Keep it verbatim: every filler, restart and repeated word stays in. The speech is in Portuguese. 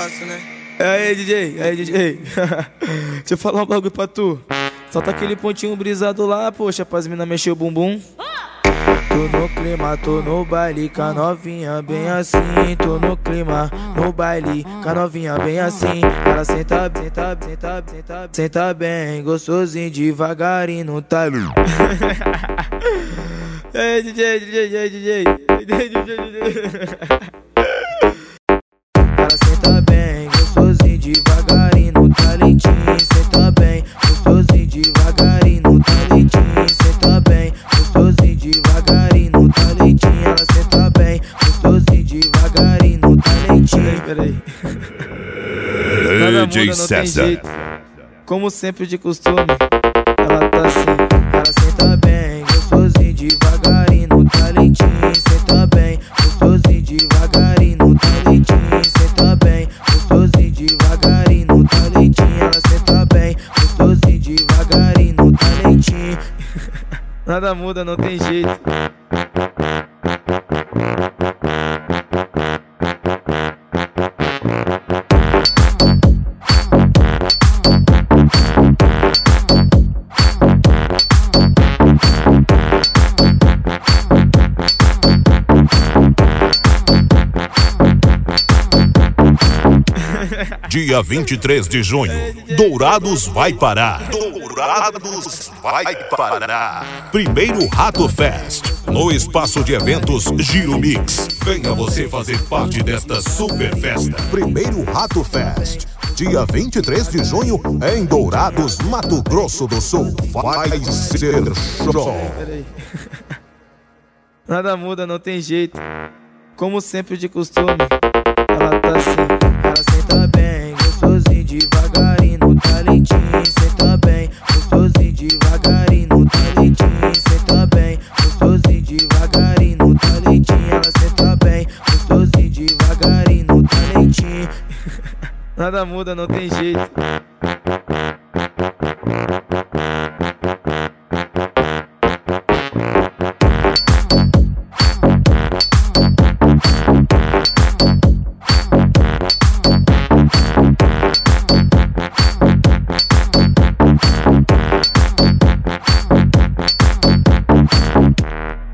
fácil, né? É aí, D J, é aí, D J. Deixa eu falar um bagulho pra tu. Solta aquele pontinho brisado lá, poxa, pras mina mexer o bumbum. Tô no clima, tô no baile, com a novinha bem assim. Tô no clima, no baile, com a novinha bem assim. Ela senta, senta, senta, senta, senta bem, gostosinho, devagarinho no talho. Ei, D J, D J, D J, D J, D J, D J. Ela senta bem, gostosinho, devagarinho no talentinho. Senta bem, gostosinho, devagarinho no talentinho. Senta bem, gostosinho, devagarinho no talentinho. Ela senta bem, gostosinho, devagarinho no talentinho. Peraí. D J César. Como sempre de costume, ela tá assim. Ela senta bem, gostosinho, devagarinho no talentinho. Senta bem, gostosinho, devagarinho no talentinho. Senta bem, gostosinho, devagarinho no talentinho. Ela senta bem, gostosinho, devagarinho no talentinho. Nada muda, não tem jeito. Dia vinte e três de junho, Dourados vai parar. Dourados vai parar. Primeiro Rato Fest, no espaço de eventos Giro Mix. Venha você fazer parte desta super festa. Primeiro Rato Fest, dia vinte e três de junho, em Dourados, Mato Grosso do Sul. Vai ser show. Nada muda, não tem jeito. Como sempre de costume, ela tá assim. Ela senta bem, gostosinho, devagarinho no talentinho. Senta bem, gostosinho, devagarinho no talentinho. Senta bem, gostosinho, devagarinho no talentinho. Ela senta bem, gostosinho, devagarinho no talentinho. Nada muda, não tem jeito.